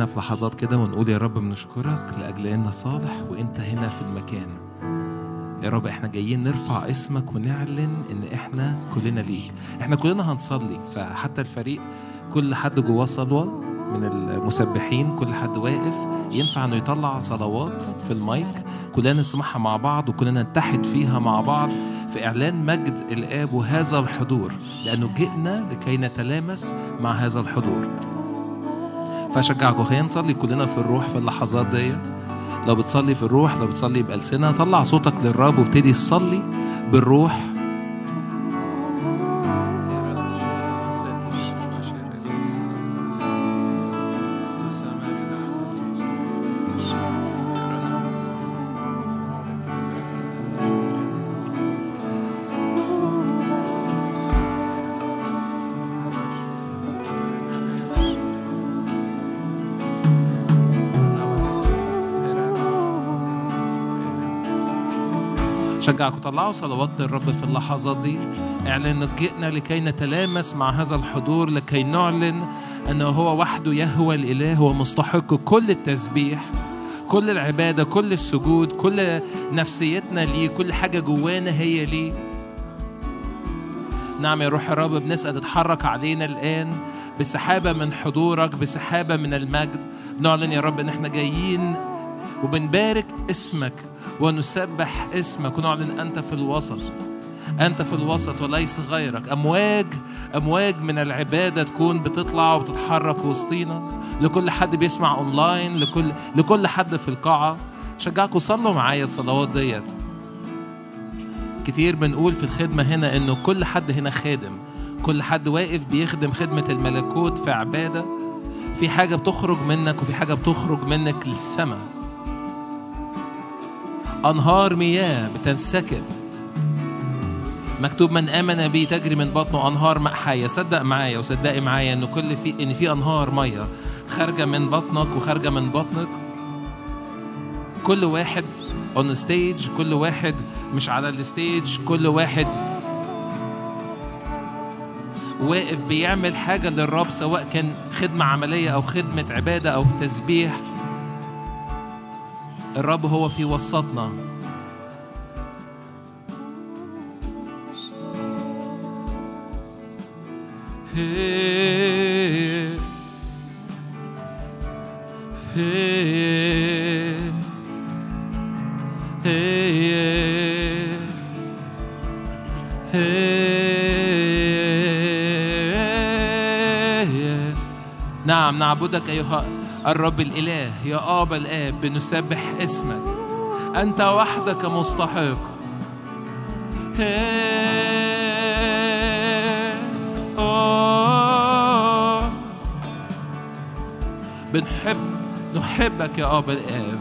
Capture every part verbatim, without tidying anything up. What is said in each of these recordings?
خلينا في لحظات كده ونقول يا رب بنشكرك لأجل إنك صالح وإنت هنا في المكان. يا رب احنا جايين نرفع اسمك ونعلن ان احنا كلنا ليك. احنا كلنا هنصلي، فحتى الفريق كل حد جواه صلوة من المسبحين، كل حد واقف ينفع انه يطلع صلوات في المايك، كلنا نسمعها مع بعض وكلنا نتحد فيها مع بعض في إعلان مجد الآب وهذا الحضور، لأنه جئنا لكي نتلامس مع هذا الحضور. فأشجعكم خلينا نصلي كلنا في الروح في اللحظات ديت. لو بتصلي في الروح، لو بتصلي بألسنة، طلع صوتك للرب وابتدي تصلي بالروح. شجعكم طلعوا صلوات الرب في اللحظات دي. اعلن جئنا لكي نتلامس مع هذا الحضور، لكي نعلن أنه هو وحده يهوى الإله، هو مستحق كل التسبيح، كل العبادة، كل السجود، كل نفسيتنا ليه، كل حاجة جوانا هي ليه. نعم يا روح الرب، بنسأل اتحرك علينا الآن بسحابة من حضورك، بسحابة من المجد. نعلن يا رب ان احنا جايين وبنبارك اسمك ونسبح اسمك ونعلن أنت في الوسط، أنت في الوسط وليس غيرك. أمواج أمواج من العبادة تكون بتطلع وبتتحرك وسطينا، لكل حد بيسمع أونلاين، لكل لكل حد في القاعة. شجعكم صلوا معايا الصلوات ديت. كتير بنقول في الخدمة هنا إنه كل حد هنا خادم، كل حد واقف بيخدم خدمة الملكوت في عبادة. في حاجة بتخرج منك وفي حاجة بتخرج منك للسماء. أنهار مياه بتنسكب، مكتوب من آمن بي تجري من بطنه أنهار ماء حية. صدق معايا وصدقي معايا إنه كل في إن في أنهار مياه خارجة من بطنك وخارجة من بطنك. كل واحد on stage، كل واحد مش على الستيج، كل واحد واقف بيعمل حاجة للرب، سواء كان خدمة عملية أو خدمة عبادة أو تسبيح. الرب هو في وسطنا. هي هي هي هي. نعم نعبدك أيها الرب الإله، يا آبا الآب، بنسبح اسمك، أنت وحدك مستحق. بنحب نحبك يا آبا الآب.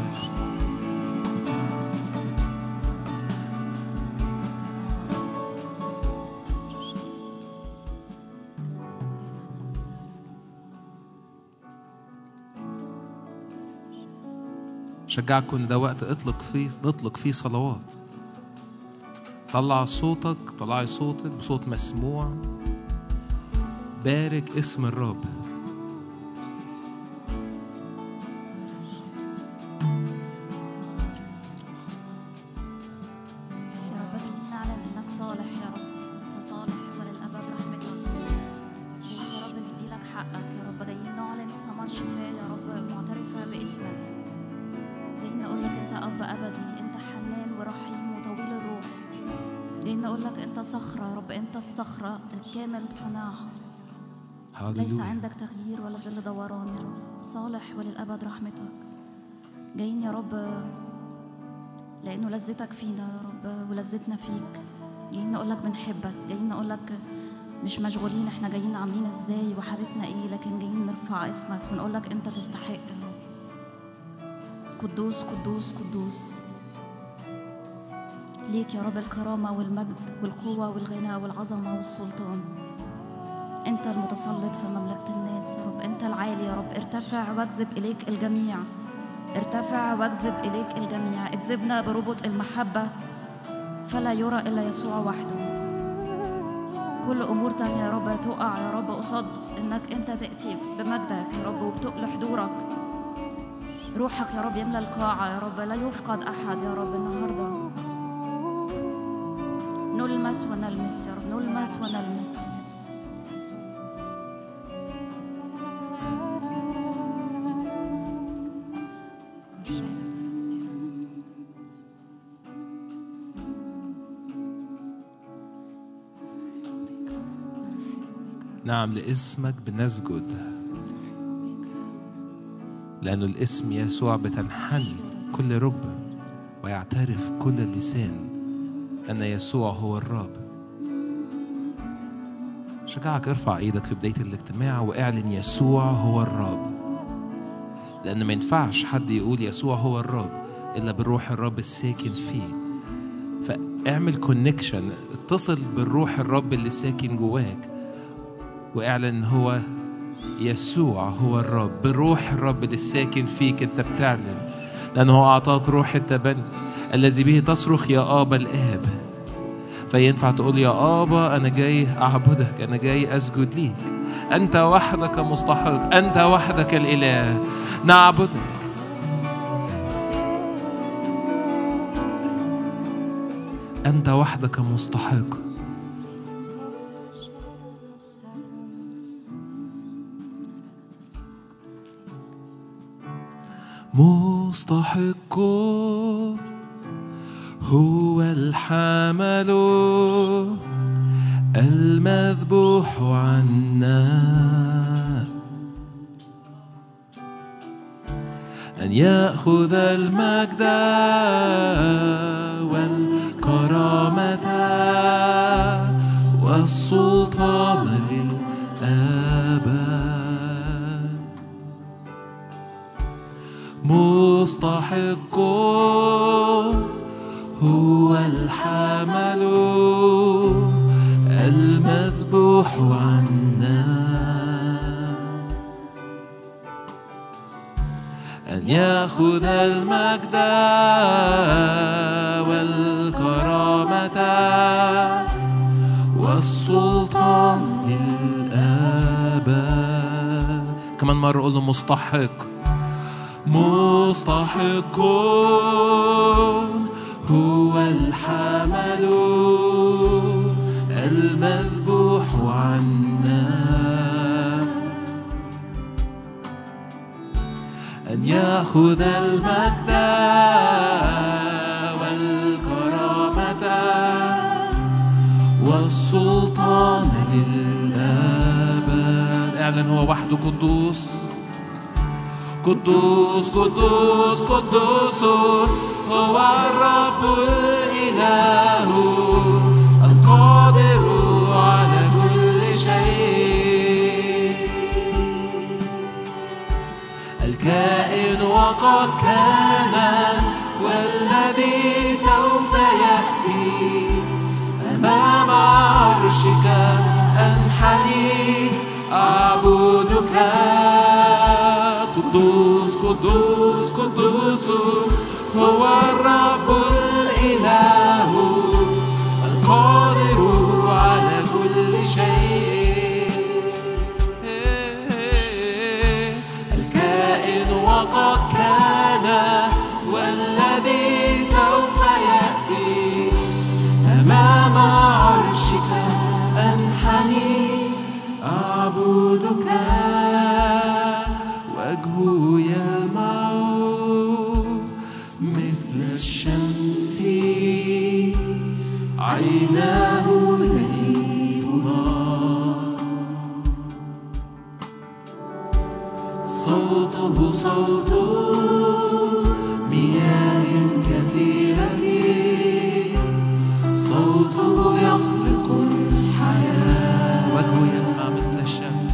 شجعكم ان ده وقت اطلق فيه نطلق فيه صلوات. طلع صوتك، طلعي صوتك بصوت مسموع، بارك اسم الرب. كامل صناعة، ليس عندك تغيير ولا ظل دوران يا رب. صالح وللأبد رحمتك. جايين يا رب لأنه لذتك فينا يا رب ولذتنا فيك. جايين نقول لك بنحبك، جايين نقول لك مش مشغولين احنا جايين عاملين ازاي وحالتنا ايه، لكن جايين نرفع اسمك ونقول لك انت تستحق يا رب. قدوس قدوس قدوس ليك يا رب الكرامة والمجد والقوة والغنى والعظمة والسلطان. أنت المتسلط في مملكة الناس يا رب، أنت العالي يا رب. ارتفع واجذب إليك الجميع، ارتفع واجذب إليك الجميع. اجذبنا بربط المحبة فلا يرى إلا يسوع وحده. كل أمور تانية يا رب تقع يا رب قصاد إنك أنت تأتي بمجدك يا رب وبتقل حضورك. روحك يا رب يملى القاعة يا رب، لا يفقد أحد يا رب النهاردة. نلمس ونلمس يا رب، نلمس ونلمس. نعم، لاسمك بنسجد، لأنه الاسم يسوع بتنحني كل ركبة ويعترف كل لسان أن يسوع هو الرب. شجعك ارفع ايدك في بداية الاجتماع واعلن يسوع هو الرب، لأن ما ينفعش حد يقول يسوع هو الرب إلا بالروح الرب الساكن فيه. فاعمل كونكشن، اتصل بالروح الرب اللي ساكن جواك واعلن هو يسوع هو الرب. بروح الرب اللي ساكن فيك انت بتعلن، لأنه أعطاك روح التبني الذي به تصرخ يا آبا الآب. فينفع تقول يا آبا أنا جاي أعبدك، أنا جاي أسجد ليك، أنت وحدك مستحق، أنت وحدك الإله، نعبدك. أنت وحدك مستحق. مستحق هو الحمل المذبوح عنا، أن يأخذ المجد والكرامة والسلطان للأبد. مستحق هو الحمل المذبوح عنا، أن يأخذ المجد والكرامة والسلطان للأبد. كمان مرة قول له مستحق. مستحق هو الحمل المذبوح عنا، أن يأخذ المجد والكرامة والسلطان للأبد. اعلن هو وحده قدوس قدوس قدوس قدوس، هو الرب الإله القادر على كل شيء، الكائن وقد كان والذي سوف يأتي، أمام عرشك أنحني أعبدك. قدوس قدوس قدوس، هو الرب الإله القادر على كل شيء، الكائن وقد كان والذي سوف يأتي، أمام عرشك أنحني أعبدك. وجهه يلمع مثل الشمس، عيناه لهيب نار، صوته صوت مياه كثيرة، صوته يخلق الحياة. وجهه يلمع مثل الشمس،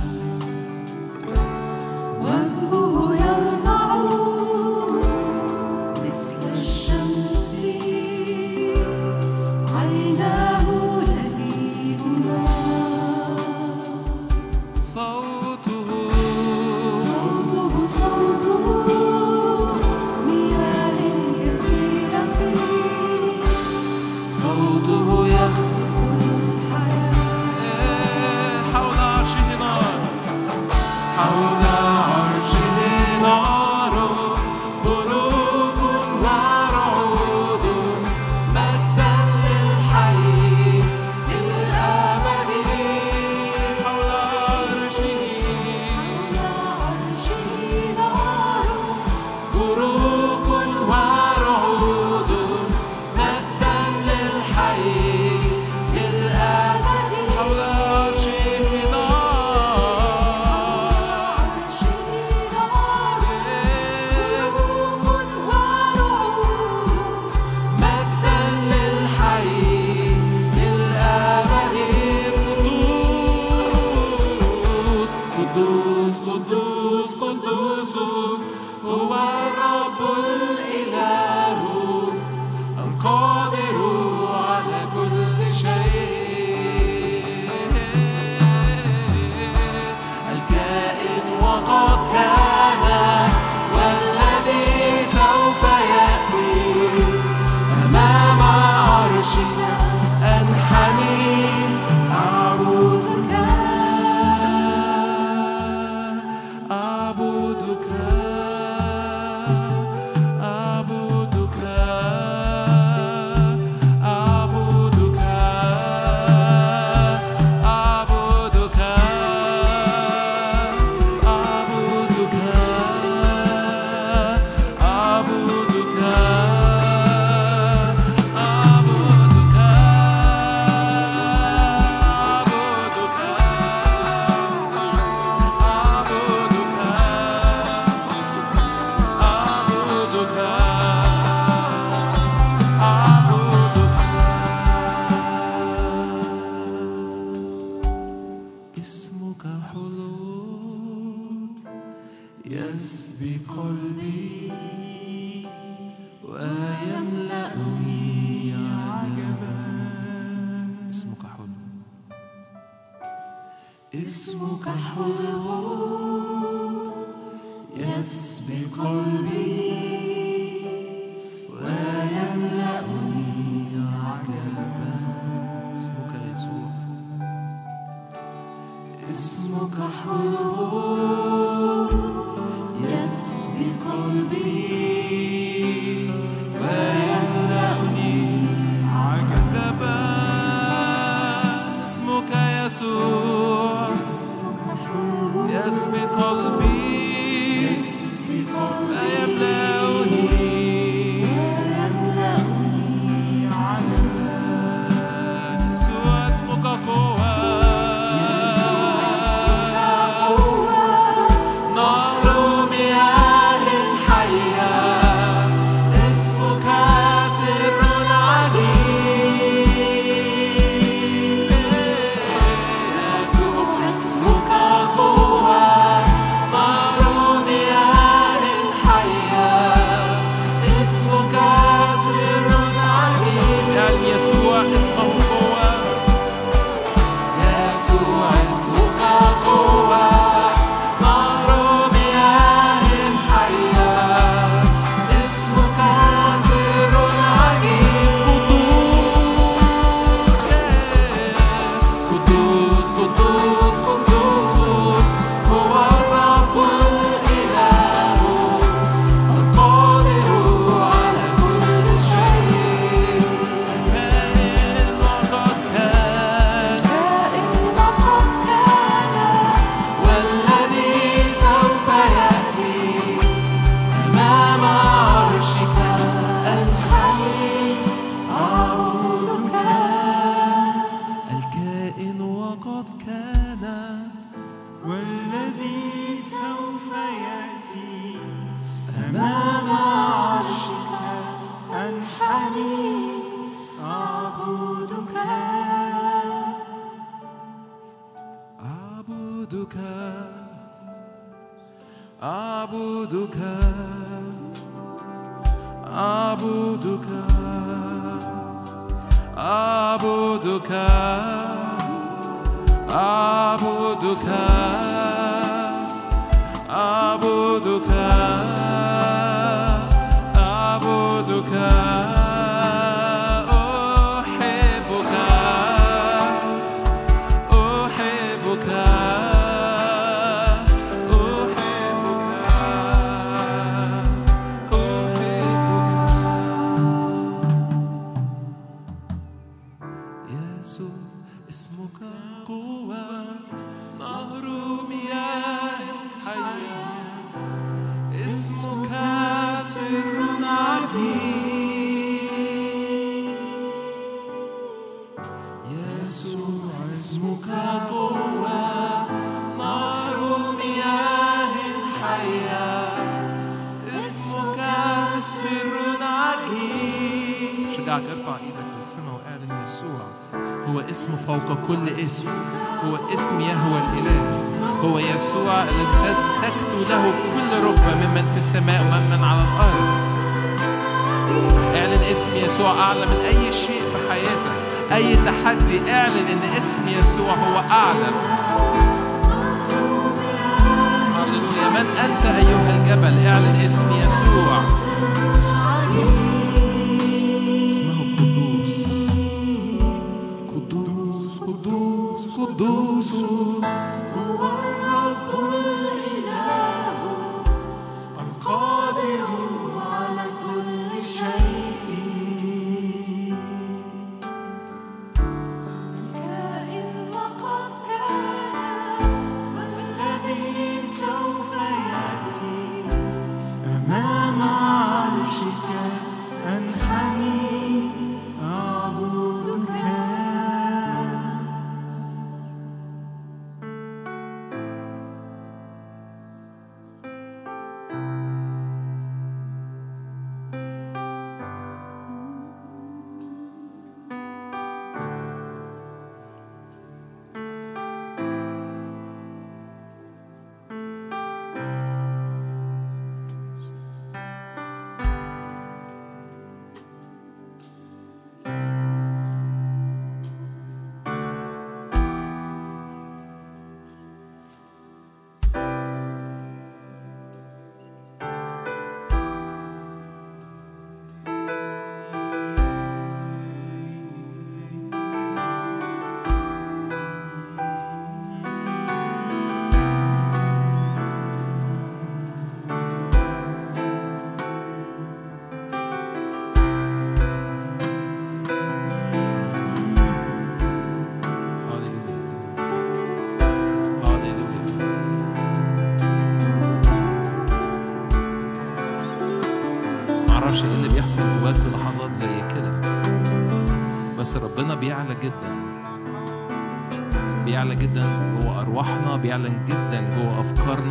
معرفش ايه اللي بيحصل جواك في لحظات زي كده، بس ربنا بيعلى جدا، بيعلى جدا جوه أرواحنا، بيعلن جدا جوه أفكارنا.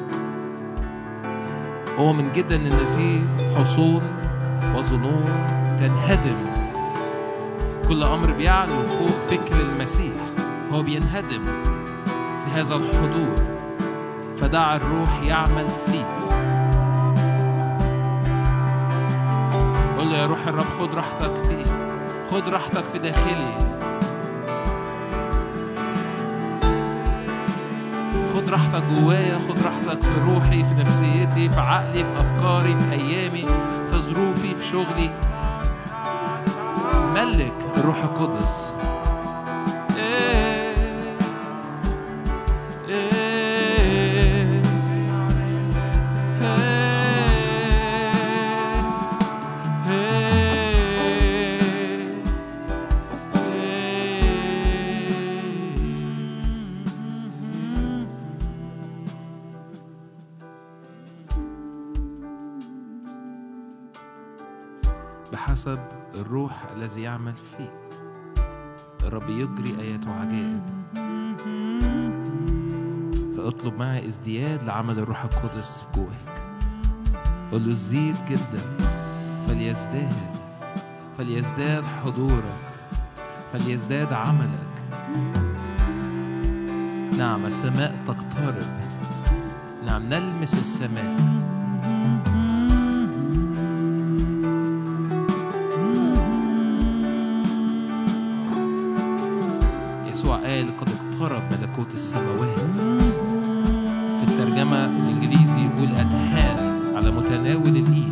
هو من جدا إن في حصون وظنون تنهدم. كل أمر بيعلو فوق فكر المسيح هو بينهدم في هذا الحضور. فدع الروح يعمل فيك. قل له يا روح الرب خد راحتك فيه، خد راحتك في داخلي، خد راحتك جوايا، خد راحتك في روحي، في نفسيتي، في عقلي، في أفكاري، في أيامي، في ظروفي، في شغلي. ملك الروح القدس. بحسب الروح الذي يعمل فيك الرب يجري آيات وعجائب. فاطلب معي ازدياد لعمل الروح القدس جواك. قل له زيد جدا، فليزداد، فليزداد حضورك، فليزداد عملك. نعم السماء تقترب، نعم نلمس السماء. قال قد اقترب ملكوت السماوات. في الترجمة الإنجليزي يقول at hand، على متناول الإيد.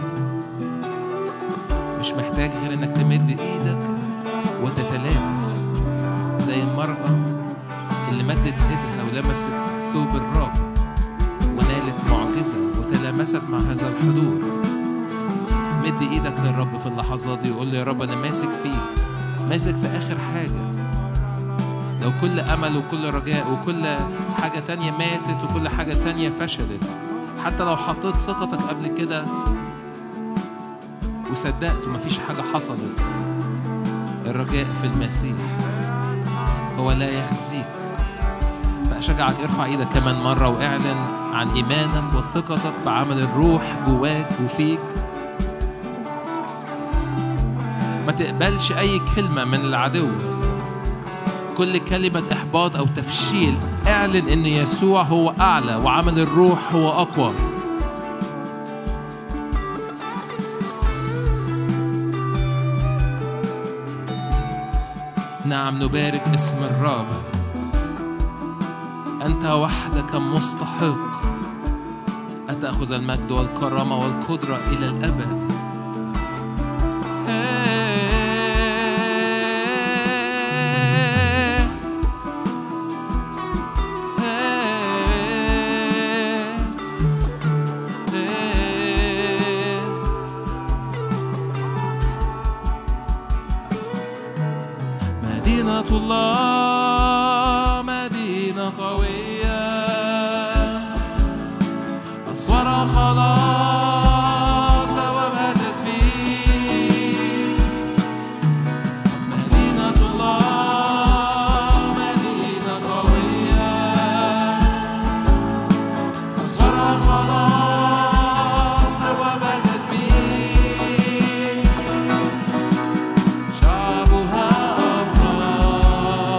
مش محتاج غير إنك تمد إيدك وتتلامس زي المرأة اللي مدت إيدها ولمست ثوب الرب ونالت معجزة وتلامست مع هذا الحضور. مد إيدك للرب في اللحظات دي وقول له يا رب أنا ماسك فيك، ماسك في آخر حاجة. لو كل أمل وكل رجاء وكل حاجة تانية ماتت وكل حاجة تانية فشلت، حتى لو حطيت ثقتك قبل كده وصدقت ومفيش حاجة حصلت، الرجاء في المسيح هو لا يخزيك. فأشجعك ارفع ايدك كمان مرة واعلن عن إيمانك وثقتك بعمل الروح جواك وفيك. ما تقبلش أي كلمة من العدو، كل كلمة إحباط أو تفشيل. اعلن إن يسوع هو أعلى وعمل الروح هو أقوى. نعم نبارك اسم الرب. أنت وحدك مستحق أن تأخذ المجد والكرامة والقدرة إلى الأبد. مدينة الله مدينة قوية، أسوار خلاص وما تسبيح. مدينة الله مدينة قوية، أسوار خلاص وما تسبيح. شعبها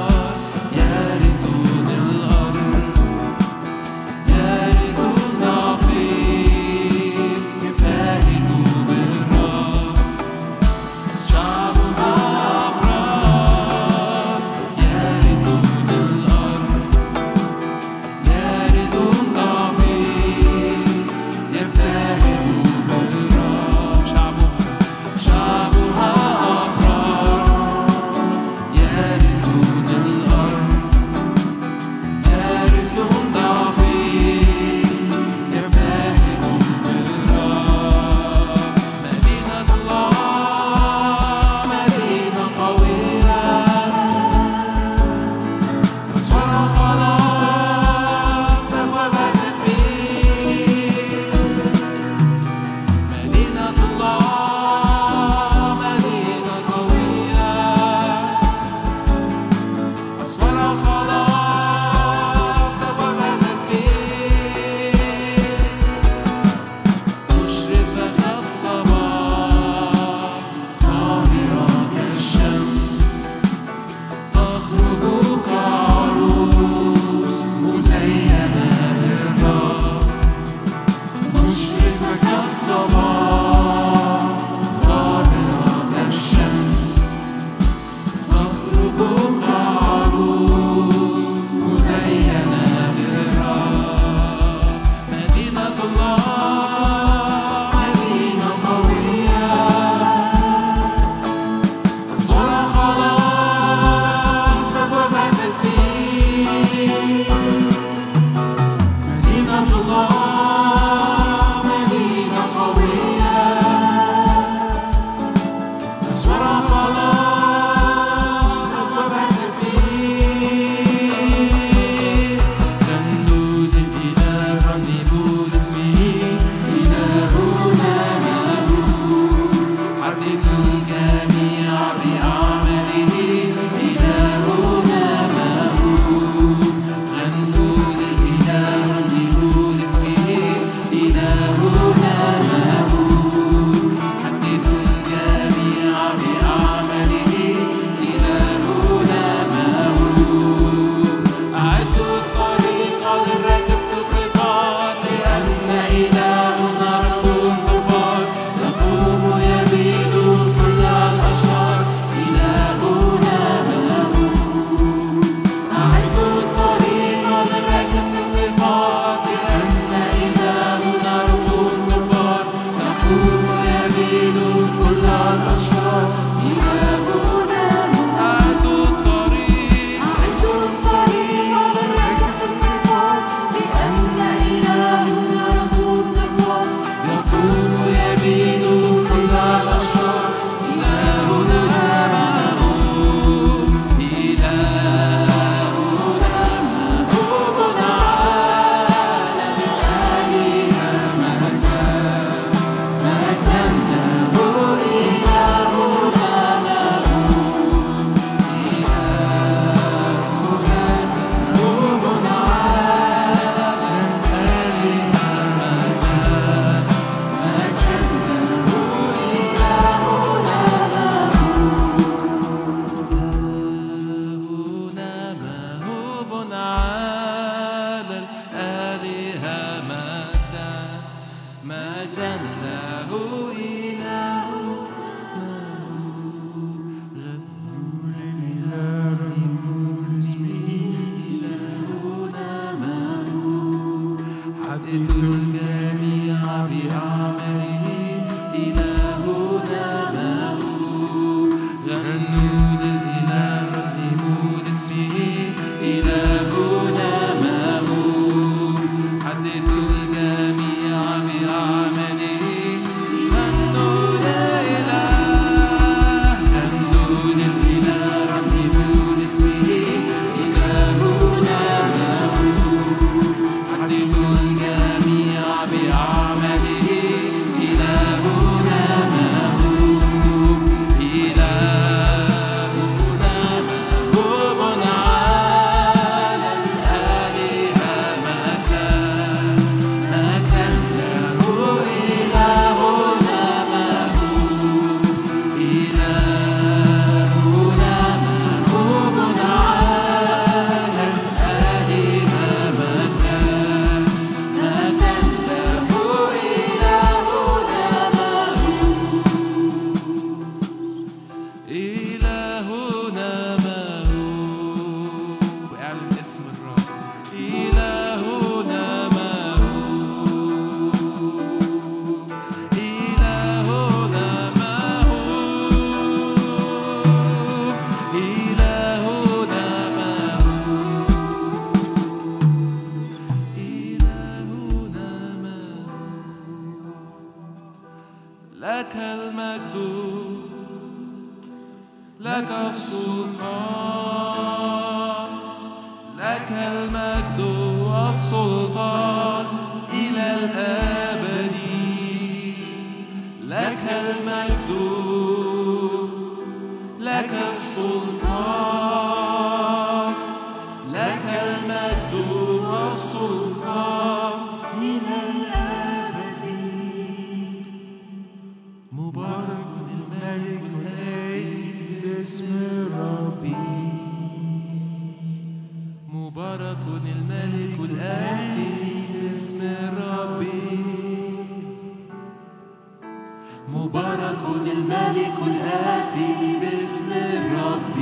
مبارك الملك الآتي باسم الرب.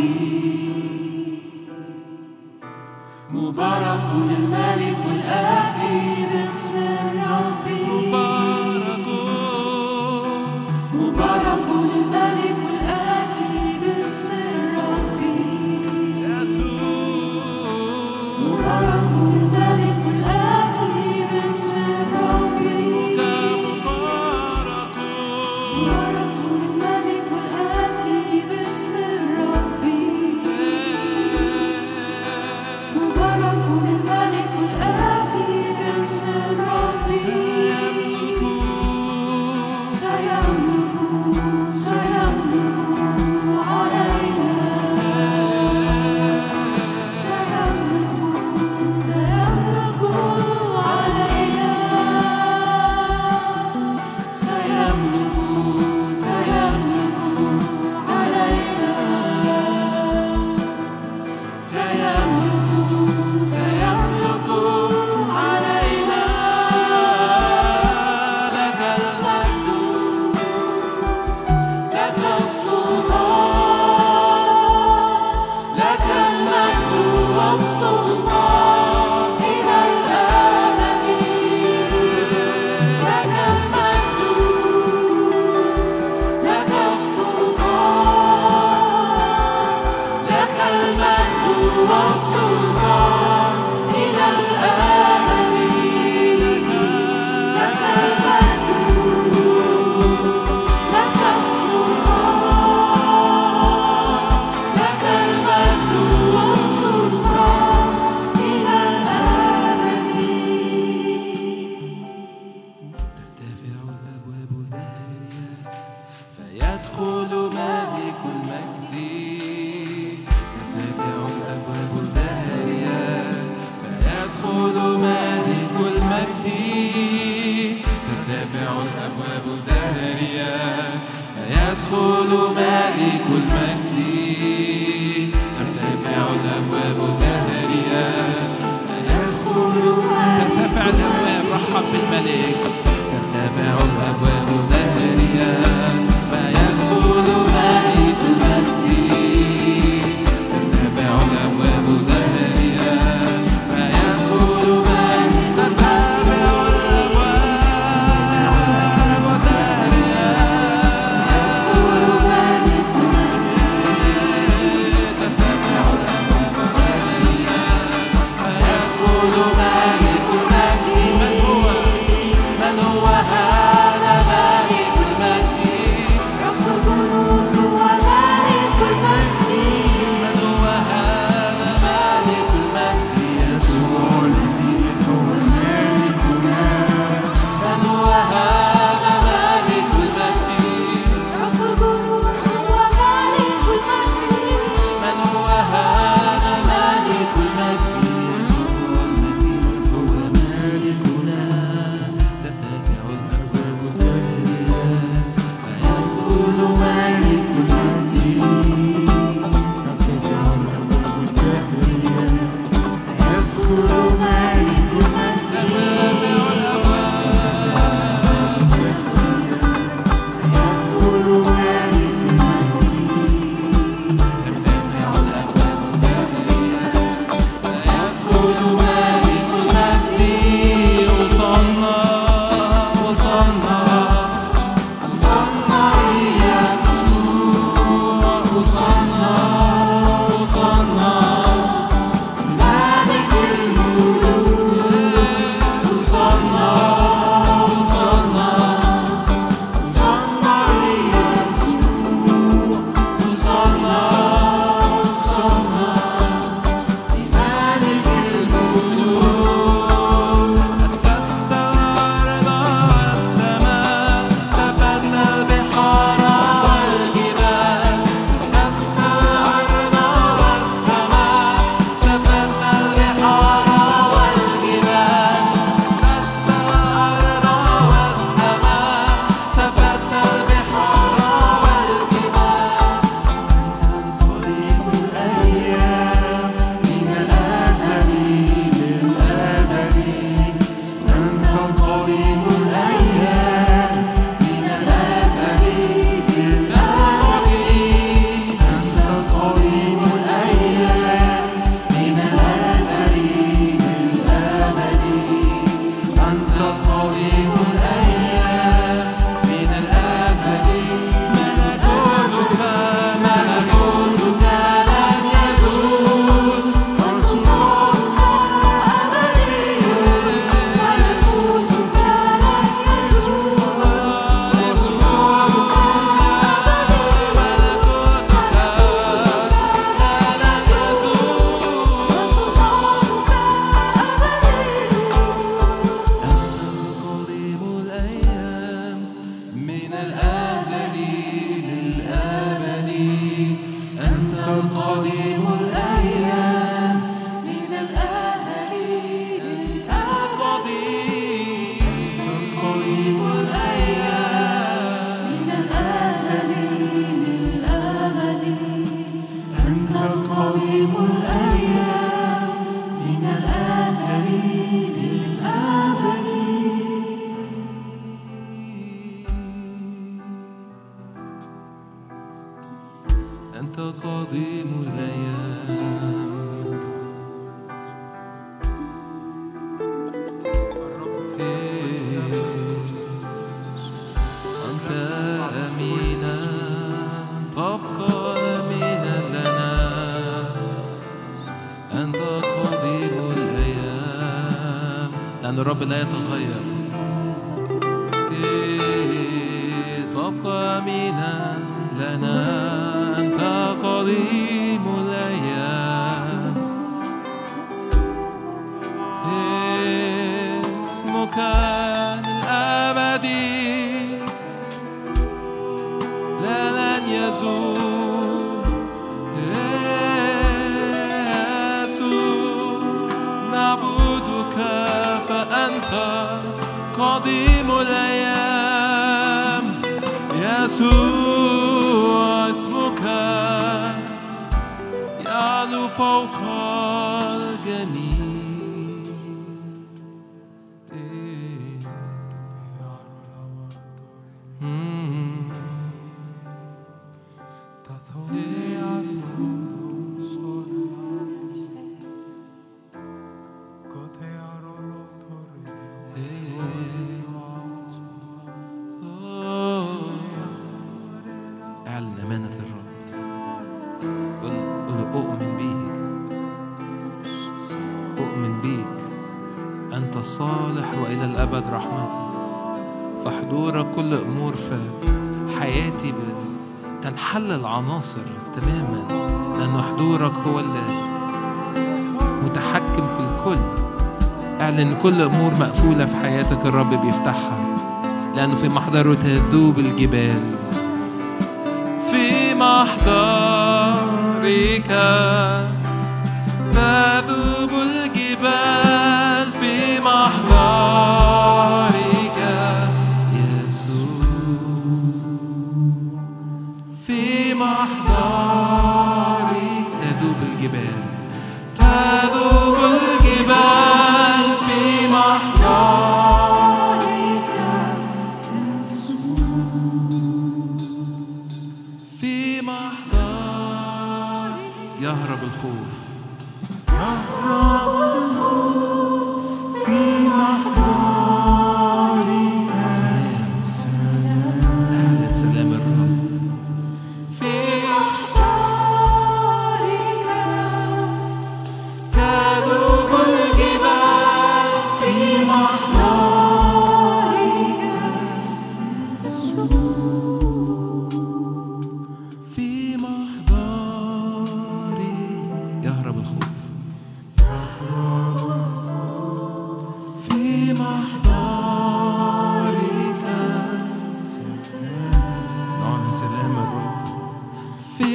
مبارك الملك الآتي باسم الرب. مبارك مبارك الملك الآتي باسم الرب. يسوع مبارك الملك الآتي باسم الرب. اسمك مبارك. مبارك الملك الآتي باسم الرب. مبارك الملك الآتي باسم الرب. سيملك سيملك سيملك علينا. سيملك سيملك علينا. سيملك سيملك علينا. سيملك سيملك علينا. لك المجد لك السلطان. لك المجد والسلطان إلى الأبد. لك المجد لك السلطان. لك المجد والسلطان إلى الأبد. لك المجد لك السلطان. لك المجد والسلطان إلى الأبد. ترتفع الأبواب الدهريات فيدخل ملك المجد. ترتفع الأبواب الدهريات فيدخل ملك المجد. ترتفع الأبواب الدهريات فيدخل ملك المجد. ترتفع الأبواب الدهريات فيدخل ترتفع الأبواب. رحب بالملك. ترتفع الأبواب الدهريات فيدخل ملك المجد. ترتفع الأبواب الدهريات فيدخل ملك. ترتفع الأبواب الدهريات. ترتفع الأبواب الدهريات فيدخل ملك المجد. من هو من هو هذا من الأزل للأبد أنت القديم الأيام من الأزل للأبد القديم الأيام من الأزل للأبد أنت القديم الأيام من الأزل للأبد أنت قديم الأيام أنت أمينا تبقى أمينا لنا أنت قديم الأيام لأن الرب لا يتغير تبقى أمينا لنا أنت قديم الأيام اسمك للأبد لا لن يزول يسوع نعبدك فأنت قديم الأيام يسوع اسمك يعلو فوق الجميع اعلن أمانة الرب. قل قل أؤمن بيك، أؤمن بيك أنت صالح وإلى الأبد رحمتك. فحضورك كل أمور في حياتي تنحل العناصر تماما، لأن حضورك هو اللي متحكم في الكل. اعلن كل أمور مقفولة في حياتك الرب بيفتحها، لأنه في محضره تذوب الجبال. في محضرك تذوب الجبال، في محضرك يسوع، في محضرك تذوب الجبال، تذوب الجبال في محضرك يسوع، في محضرك يهرب الخوف، يهرب الخوف في محضرك. سلام سلام، أهلا سلام الرب في محضرك تذوب الجبال، في محضرك يسوع، في محضرك يهرب الخوف، في محضرك نعلن سلام الرب، في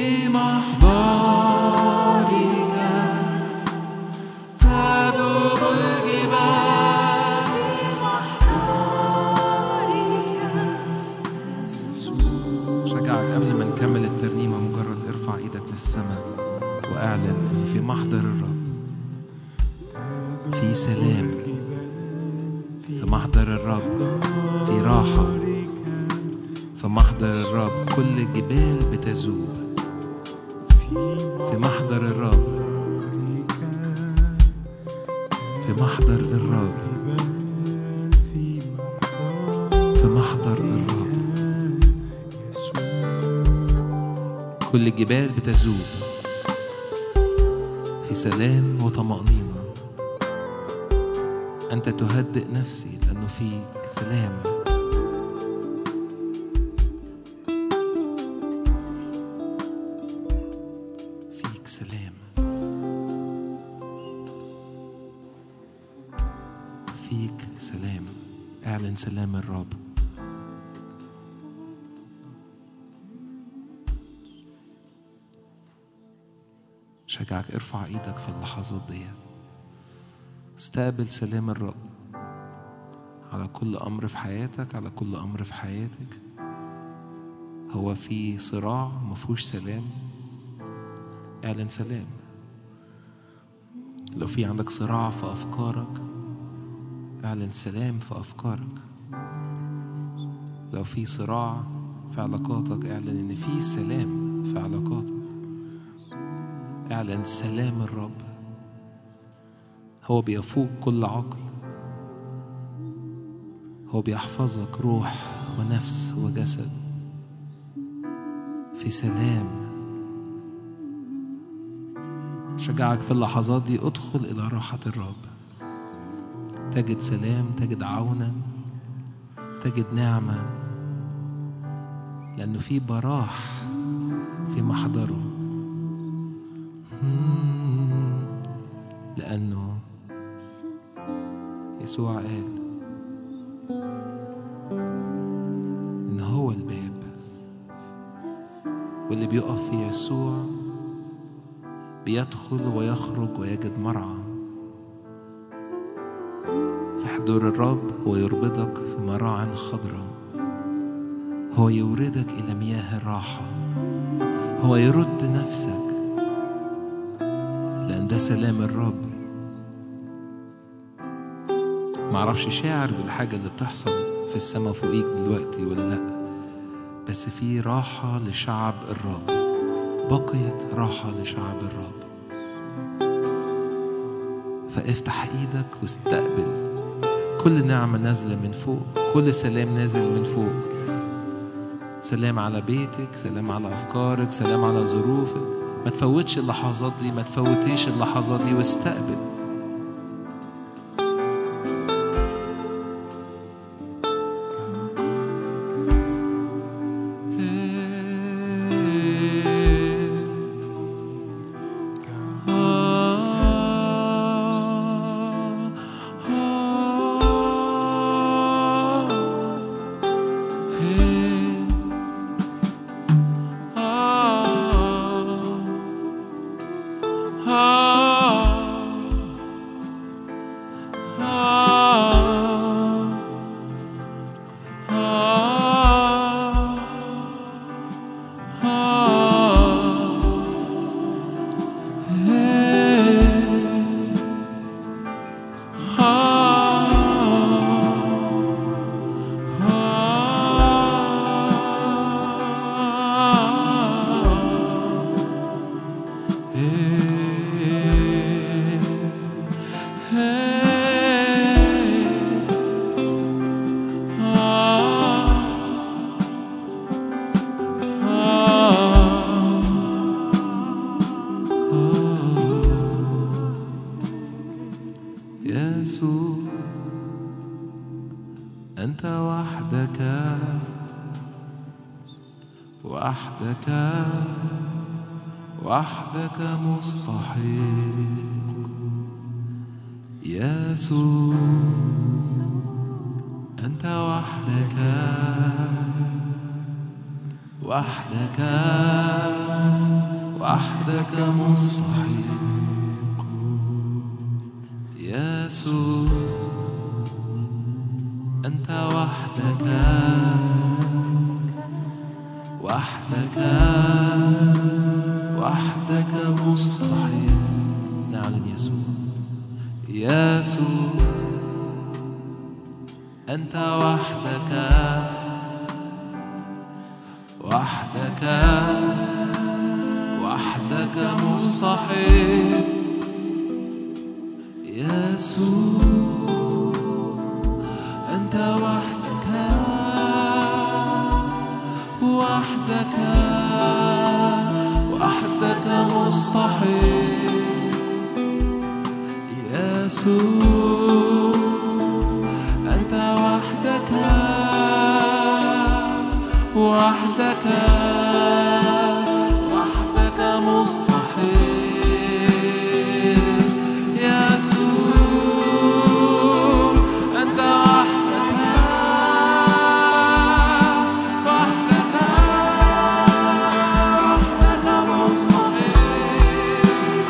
محضرك تذوب الجبال، في محضرك يسوع. شجعك قبل ما نكمل الترنيمة مجرد ارفع ايدك للسماء واعلن ان في محضر الرب في سلام، في محضر الرب في راحة، في محضر الرب كل الجبال بتذوب، في محضر الرب، في محضر الرب، في محضر الرب كل الجبال بتذوب في سلام وطمأنينة. أنت تهدئ نفسي لأنه فيك سلام. فيك سلام، فيك سلام. اعلن سلام الرب. شجعك ارفع ايدك في اللحظات ديت، استقبل سلام الرب على كل أمر في حياتك، على كل أمر في حياتك. هو في صراع مفهوش سلام، اعلن سلام. لو في عندك صراع في أفكارك، اعلن سلام في أفكارك. لو في صراع في علاقاتك، اعلن إن في سلام في علاقاتك. اعلن سلام الرب، هو بيفوق كل عقل، هو بيحفظك روح ونفس وجسد في سلام. شجعك في اللحظات دي ادخل إلى راحة الرب، تجد سلام، تجد عونا، تجد نعمة، لأنه في براح في محضره، لأنه يسوع قال إن هو الباب، واللي بيقف في يسوع بيدخل ويخرج ويجد مرعى. في حضور الرب هو يربطك في مراعٍ خضراء، هو يوردك إلى مياه الراحة، هو يرد نفسك، لأن ده سلام الرب. معرفش شاعر بالحاجة اللي بتحصل في السماء فوقيك دلوقتي ولا لأ، بس في راحة لشعب الرب، بقيت راحة لشعب الرب. فافتح ايدك واستقبل كل نعمة نازلة من فوق، كل سلام نازل من فوق. سلام على بيتك، سلام على أفكارك، سلام على ظروفك. ما تفوتش اللحظات دي، ما تفوتيش اللحظات دي، واستقبل. وحدك مستحق يسوع، أنت وحدك وحدك وحدك مستحق يسوع، أنت وحدك وحدك وحدك مستحيل. نعلن يسوع يسوع، أنت وحدك وحدك وحدك مستحيل يسوع، أنت وحدك وحدك وحدك مستحيل يسوع، أنت وحدك وحدك وحدك مستحيل يسوع، أنت وحدك وحدك وحدك مستحيل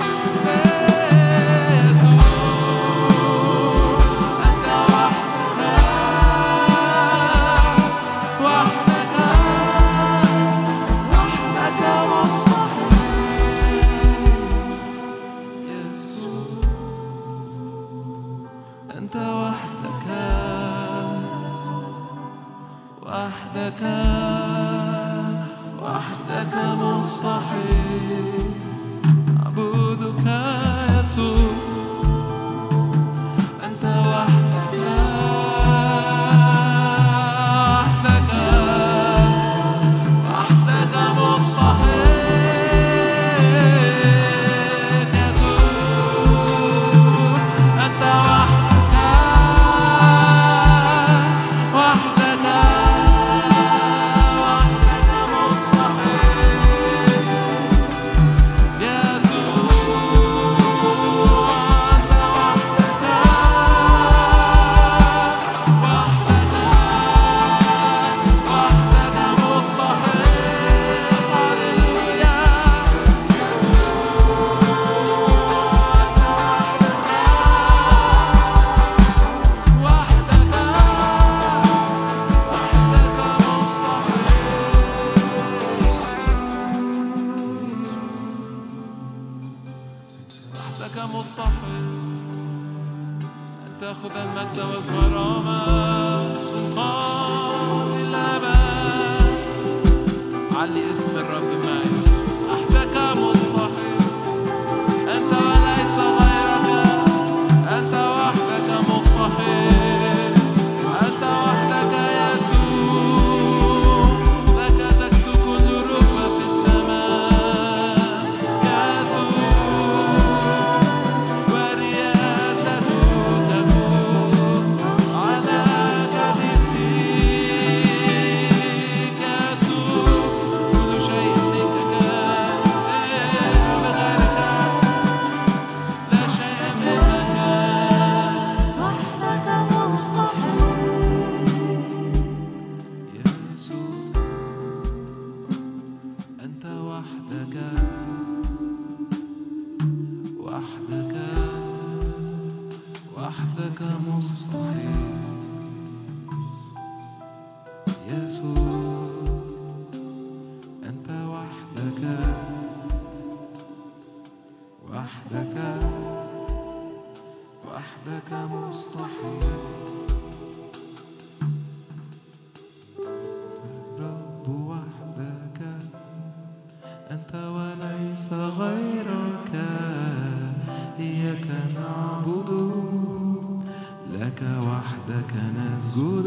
وحدك وحدك مستحيل أعبدك يسوع أنت وحدك وحدك وحدك مستحيل يسوع أنت وحدك وحدك وحدك مستحيل مستحيل أن تأخذ المجد والكرامة سلطان الأبد. علي اسم الرب معي. وحدك مستحيل أنت وليس غيرك أنت وحدك مستحيل أنت وحدك يسوع لك تكتب كل ركبة في السماء يسوع وحدك مستحيل يسوع أنت وحدك وحدك وحدك مستحيل رب وحدك أنت وليس غيرك إياك نعبد لك وحدك نسجد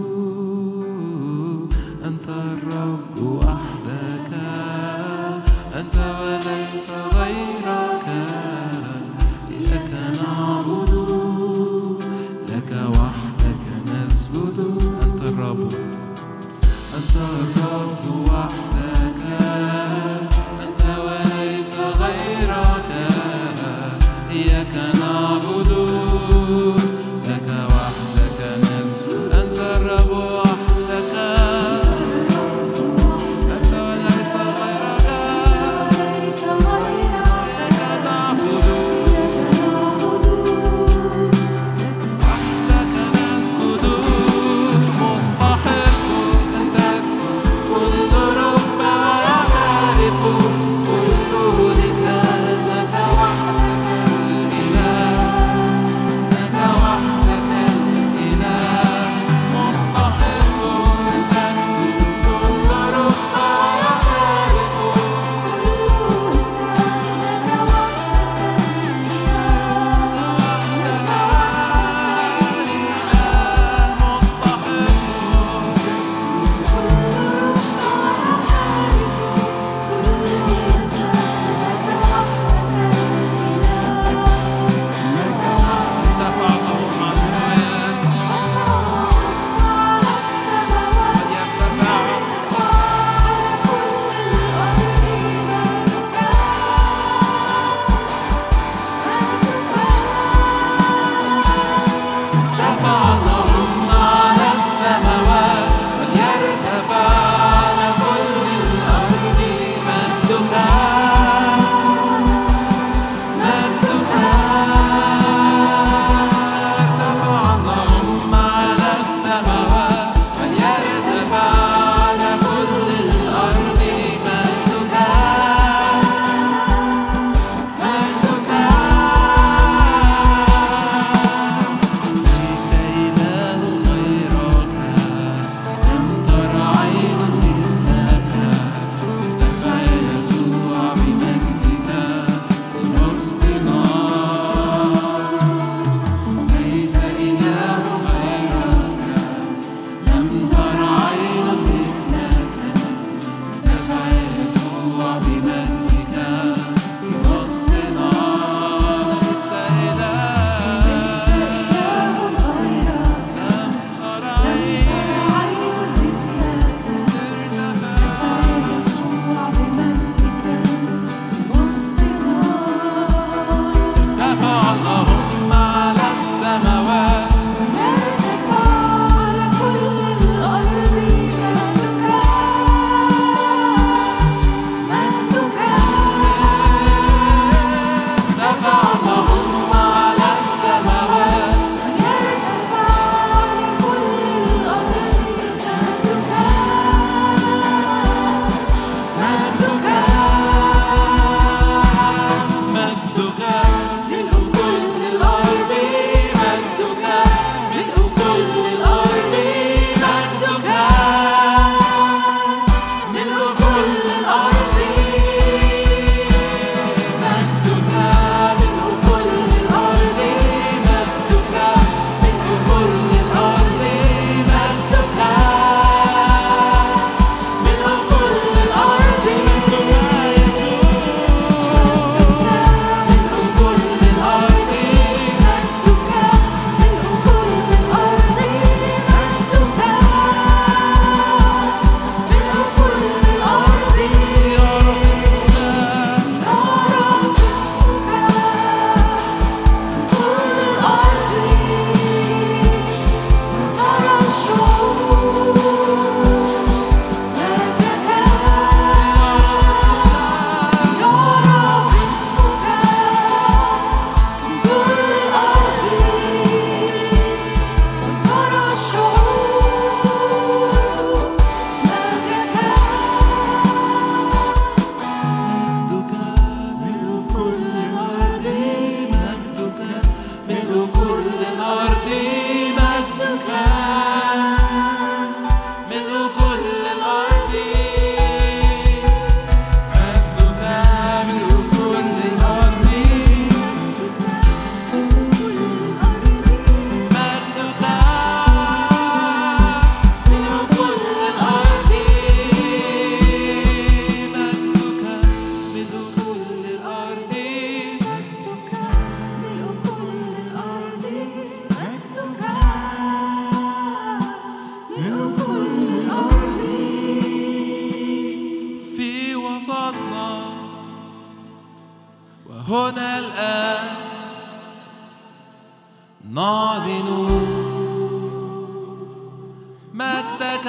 أنت الرب وحدك أنت وليس غيرك إياك نعبد لك وحدك نسجد أنت الرب أنت الرب وحدك أنت وليس غيرك إياك نعبد لك وحدك نسجد أنت الرب وحدك أنت وليس غيرك إياك نعبد وحدك نسجد مستحق أن تكسر كل رب وهنا الآن نعلن مجدك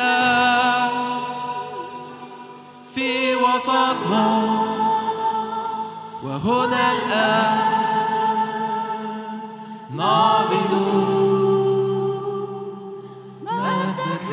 في وسطنا، وهنا الآن نعلن مجدك.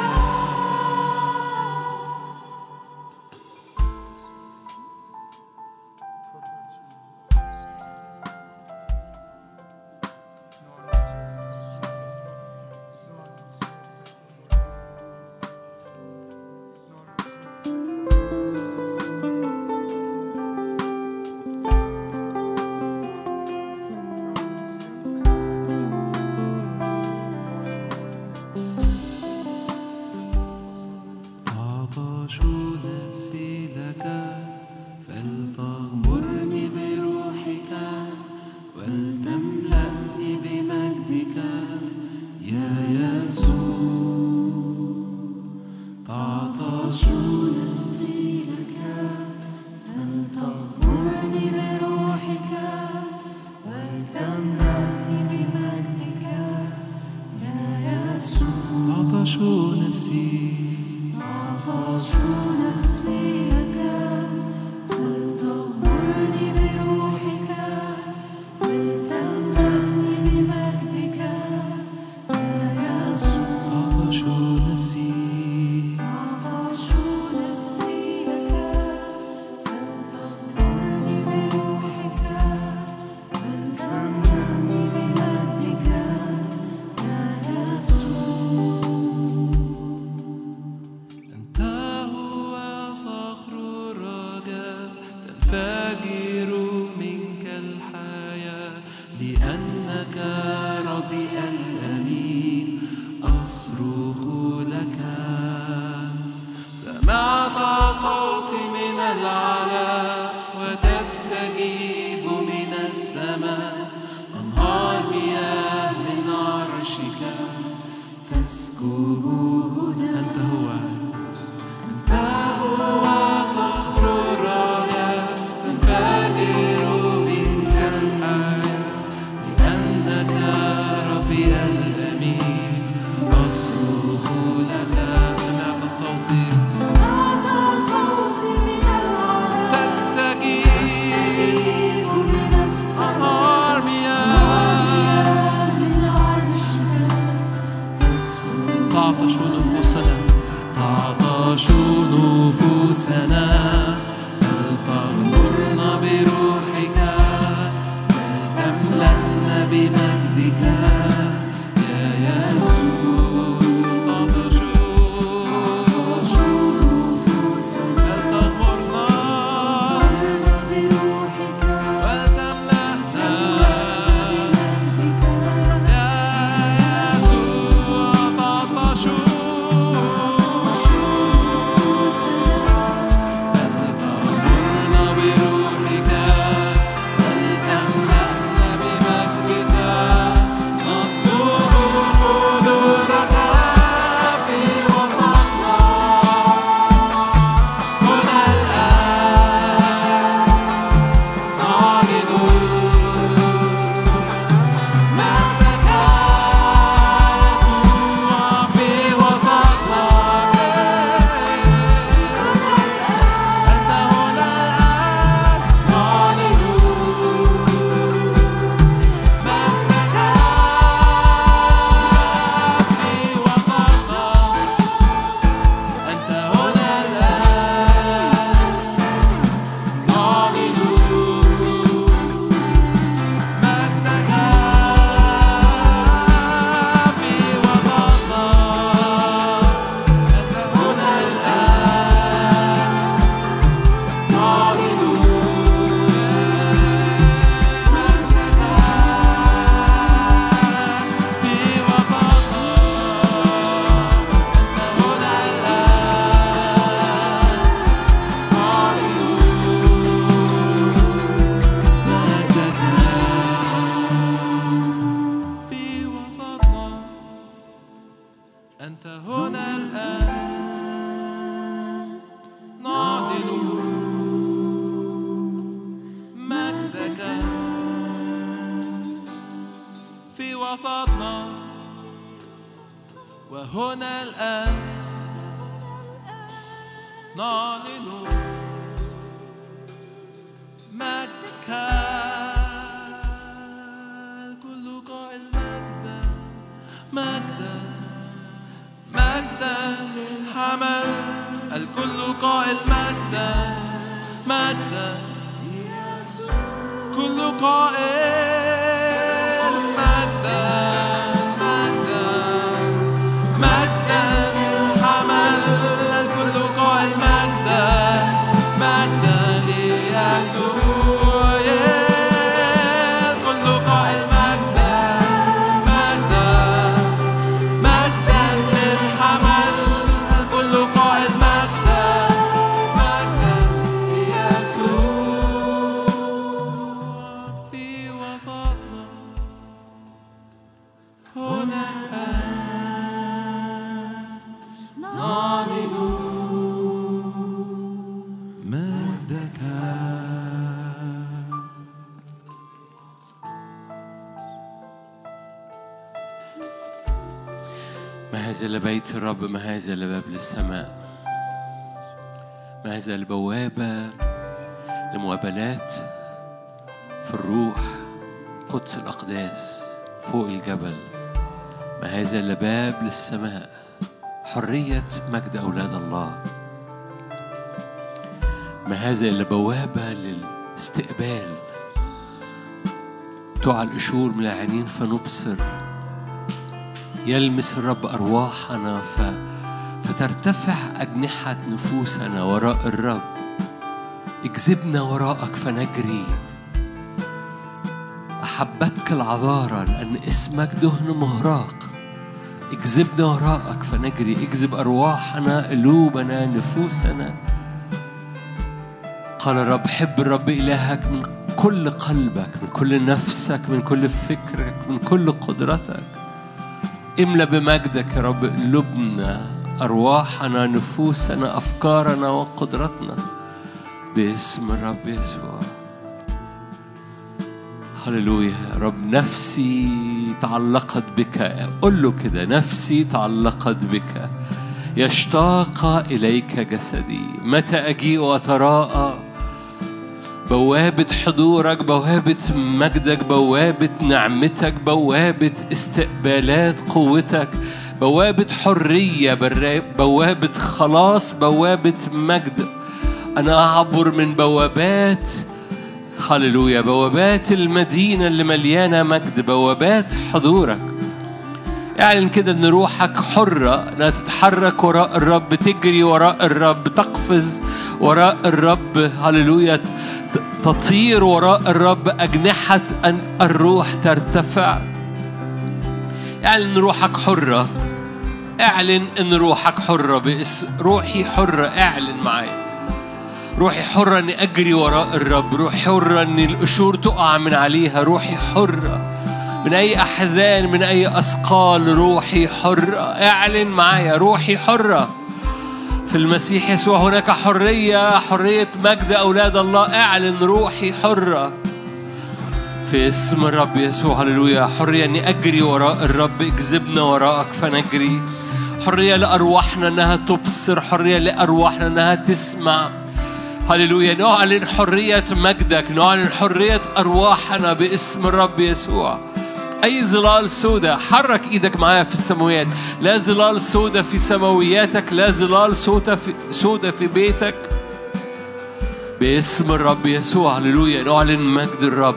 بروحك وسطنا وهنا الآن نعلن مجدك الكل قائل مجدا مجدا مجدا حمل الكل قائل مجدا مجدا كل قائل مجدا مجدا مجدا حمل الكل قائل مجدا مجدا ليسوع الكل قائل مجدا مجدا مجدا للحمل الكل قائل مجدا مجدا ليسوع في وسطنا هنا نعلن مجدك. ما هذا لبيت الرب، ما هذا لباب للسماء، ما هذا البوابة لمقابلات في الروح، قدس الأقداس فوق الجبل. ما هذا لباب للسماء، حرية مجد أولاد الله. ما هذا إلا بوابة للاستقبال. تعال القشور من العينين فنبصر، يلمس الرب أرواحنا ف... فترتفع أجنحة نفوسنا وراء الرب. اجذبنا وراءك فنجري. أحبتك العذارى لأن اسمك دهن مهراق. اجذبنا وراءك فنجري. اجذب أرواحنا، قلوبنا، نفوسنا. قال الرب حب الرب إلهك من كل قلبك، من كل نفسك، من كل فكرك، من كل قدرتك. املأ بمجدك يا رب قلوبنا، أرواحنا، نفوسنا، أفكارنا وقدرتنا باسم الرب يسوع. هللويا يا رب. نفسي تعلقت بك، قل له كده، نفسي تعلقت بك، يشتاق إليك جسدي. متى أجيء وأتراءى؟ بوابة حضورك، بوابة مجدك، بوابة نعمتك، بوابة استقبالات قوتك، بوابة حرية، بوابة خلاص، بوابة مجد. أنا أعبر من بوابات، هللويا، بوابات المدينة اللي مليانة مجد، بوابات حضورك. اعلن كده ان روحك حرة، انها تتحرك وراء الرب، تجري وراء الرب، تقفز وراء الرب، هللويا، تطير وراء الرب. أجنحة أن الروح ترتفع. اعلن ان روحك حرة، اعلن ان روحك حرة باسم روحي حرة. اعلن معايا روحي حرة اني اجري وراء الرب، روحي حرة ان القشور تقع من عليها، روحي حرة من أي أحزان، من أي أثقال، روحي حرة. اعلن معايا روحي حرة في المسيح يسوع. هناك حرية، حرية مجد أولاد الله. اعلن روحي حرة في اسم الرب يسوع. هللويا. حرية أني أجري وراء الرب. اجذبنا وراءك فنجري. حرية لأرواحنا أنها تبصر، حرية لأرواحنا أنها تسمع. هللويا. نعلن حرية مجدك، نعلن حرية أرواحنا باسم الرب يسوع. أي ظلال سودة، حرك إيدك معايا في السماويات. لا ظلال سودة في سماوياتك، لا ظلال سودة في, سودة في بيتك باسم الرب يسوع. هللويا. نعلن مجد الرب.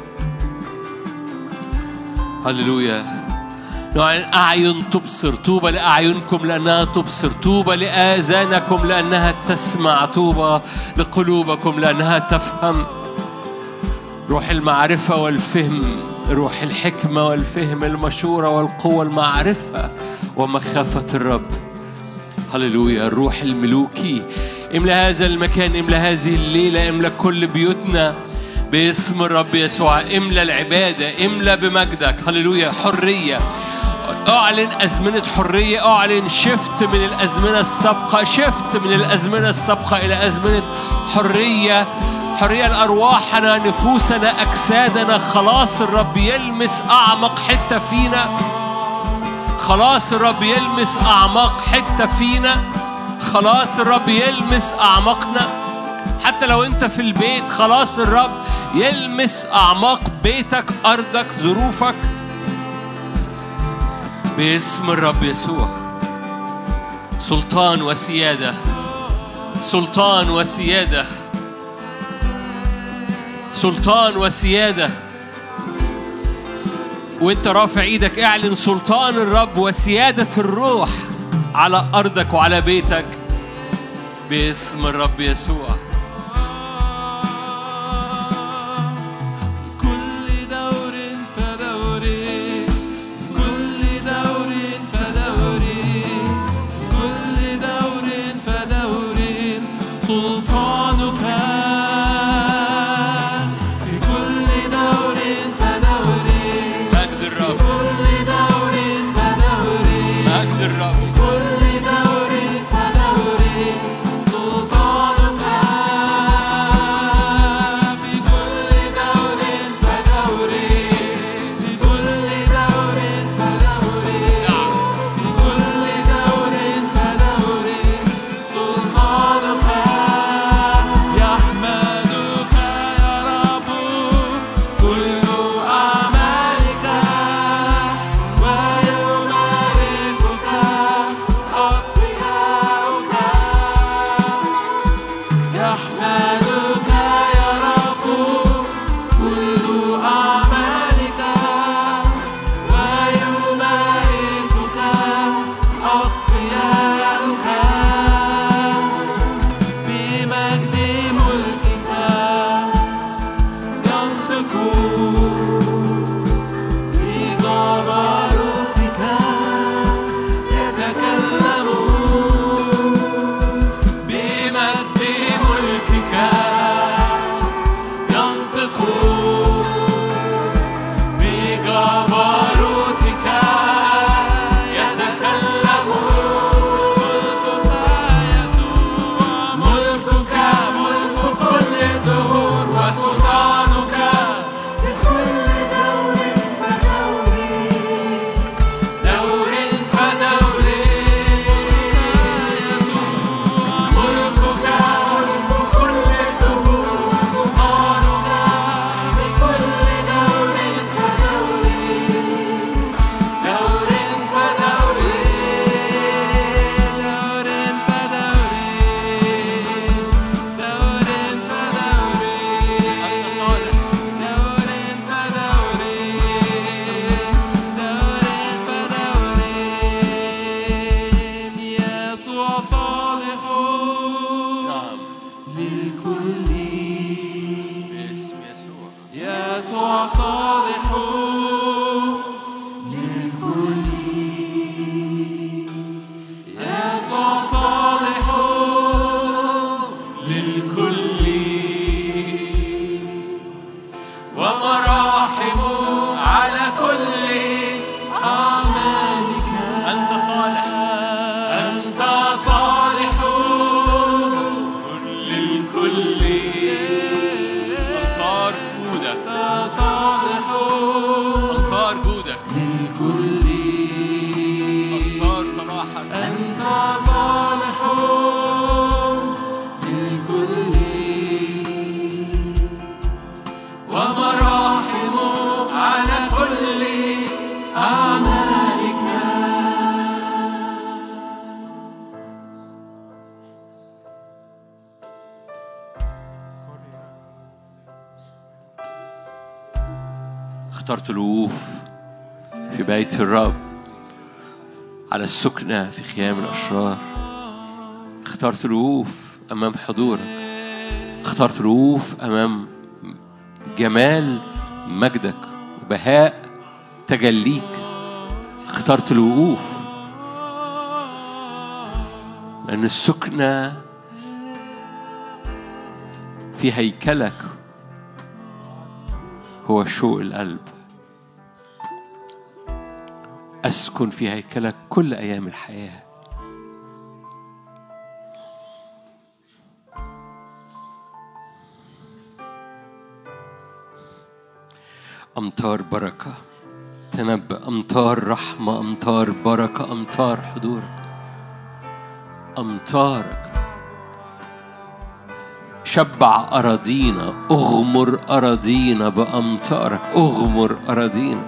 هللويا. نعلن أعين تبصر. طوبى لأعينكم لأنها تبصر، طوبى لآذانكم لأنها تسمع، طوبى لقلوبكم لأنها تفهم. روح المعرفة والفهم، روح الحكمة والفهم، المشورة والقوة، المعرفة ومخافة الرب. هللويا. الروح الملوكي املأ هذا المكان، املأ هذه الليلة، املأ كل بيوتنا باسم الرب يسوع. املأ العبادة، املأ بمجدك. هللويا. حرية. اعلن أزمنة حرية. اعلن شفت من الأزمنة السابقة، شفت من الأزمنة السابقة إلى أزمنة حرية. حرية لأرواحنا، نفوسنا، أجسادنا. خلاص الرب يلمس أعمق حتة فينا. خلاص الرب يلمس أعماق حتة فينا. خلاص الرب يلمس أعماقنا. حتى لو أنت في البيت، خلاص الرب يلمس أعماق بيتك، أرضك، ظروفك، باسم الرب يسوع. سلطان وسيادة، سلطان وسيادة، سلطان وسيادة. وانت رافع ايدك اعلن سلطان الرب وسيادة الروح على أرضك وعلى بيتك باسم الرب يسوع. كل دور فدوري، كل دور فدوري، كل دور فدوري سلطانك. في كل دور فدوري مجد الرب، كل دور فدوري مجد الرب. كل دور فدوري سلطانك. في كل دور فدوري، في كل دور فدوري، في كل دور فدوري سلطانك. يحمدك يا رب كل أعمالك، ويباركك أتقياؤك. يحمدك يا رب كل أعمالك، ويباركك أتقياؤك. بمجد ملكك ينطقون، بجبروتك يتكلمون. بمجد ملكك ينطقون، بجبروتك يتكلمون. ملكك يسوع، ملكك ملك كل الدهور، وسلطانك في كل دور فدوري، دور فدوري. ملكك ملك كل الدهور، وسلطانك في كل دور فدوري، دور فدوري، دور فدوري، دور فدوري. أنت صالح. دور فدوري، دور فدوري. يسوع صالح نعم للكل. باسم يسوع. يسوع صالح للكل. يسوع صالح للكل، ومراحم على كل أعمالك. أنت صالح. أنت صالح للكل. أمطار جودك، أنت صالح أمطار جودك، للكل. أمطار صلاحك. أنت صالح للكل، ومراحم على كل أعمالك. اخترت الوقوف في بيت الرب على السكنة في خيام الأشرار. اخترت الوقوف أمام حضورك. اخترت الوقوف أمام جمال مجدك وبهاء تجليك. اخترت الوقوف لأن السكنة في هيكلك هو شوق القلب. أسكن في هيكلك كل أيام الحياة. أمطار بركة. تنبأ أمطار رحمة، أمطار بركة، أمطار حضورك، أمطارك. شبع أراضينا، أغمر أراضينا بأمطارك، أغمر أراضينا.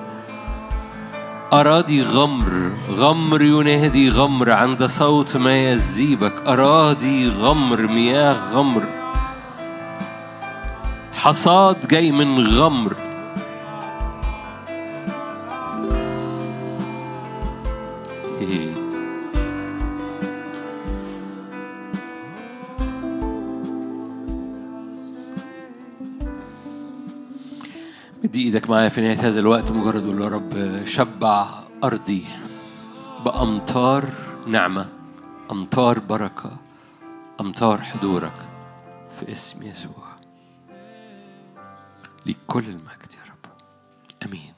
أراضي غمر، غمر ينادي غمر عند صوت ما يزيبك. أراضي غمر، مياه غمر، حصاد جاي من غمر. مدي ايدك معايا في نهاية هذا الوقت، مجرد قول يا رب شبع أرضي بأمطار نعمة، أمطار بركة، أمطار حضورك في اسم يسوع. لكل المجد يا رب، آمين.